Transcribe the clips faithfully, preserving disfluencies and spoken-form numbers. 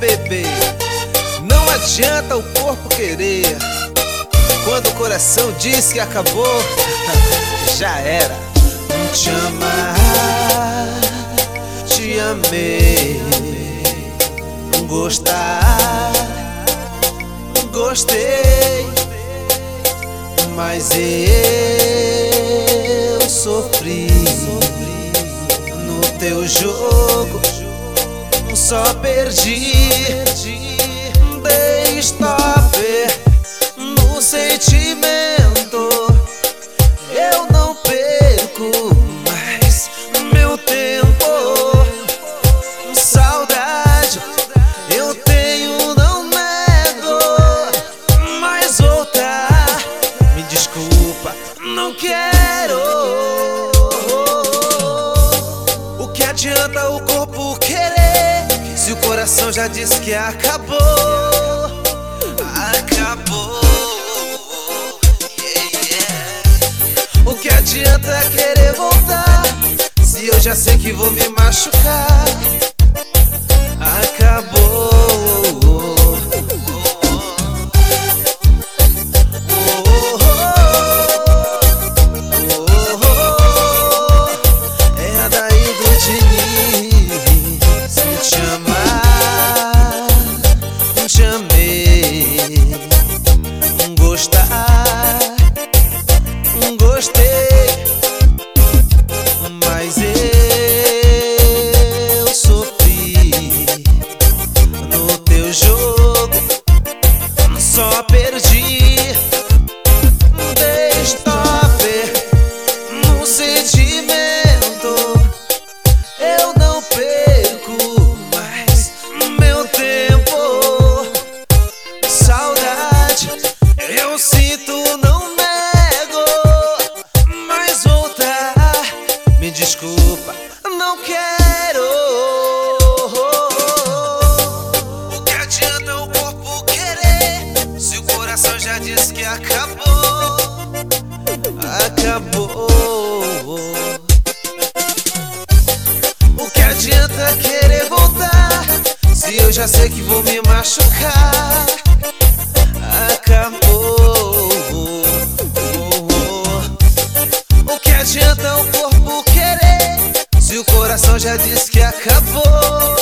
bebê. Não adianta o corpo querer, quando o coração diz que acabou, já era. Te amar, te amei, gostar, gostei, mas eu sofri no teu jogo, só perdi. Dei stop no sentimento, eu não perco mais meu tempo. Saudade eu tenho, não nego, mas voltar, me desculpa, não quero. O que adianta o corpo querer, se o coração já disse que acabou? Acabou. Yeah, yeah. O que adianta querer voltar, se eu já sei que vou me machucar? Acabou. É daí do Diniz. Te amar, te amei, gostar, gostei, mas eu sofri no teu jogo, só perdi. Dei stop no sentimento, eu não perco mais meu tempo. Saudade eu sinto, não nego, mas voltar, me desculpa, não quero. O que adianta o corpo querer, se o coração já disse que acabou? Acabou. O que adianta querer voltar, se eu já sei que vou me machucar? Acabou. O que adianta o corpo querer, se o coração já disse que acabou?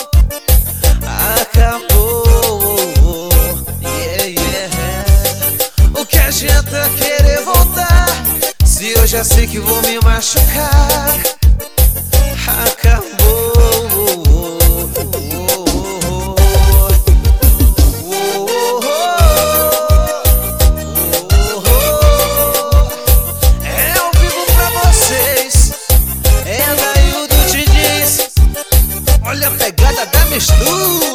Acabou. Yeah, yeah. O que adianta querer voltar, se eu já sei que vou me machucar? Acabou. Olha a pegada da mistura.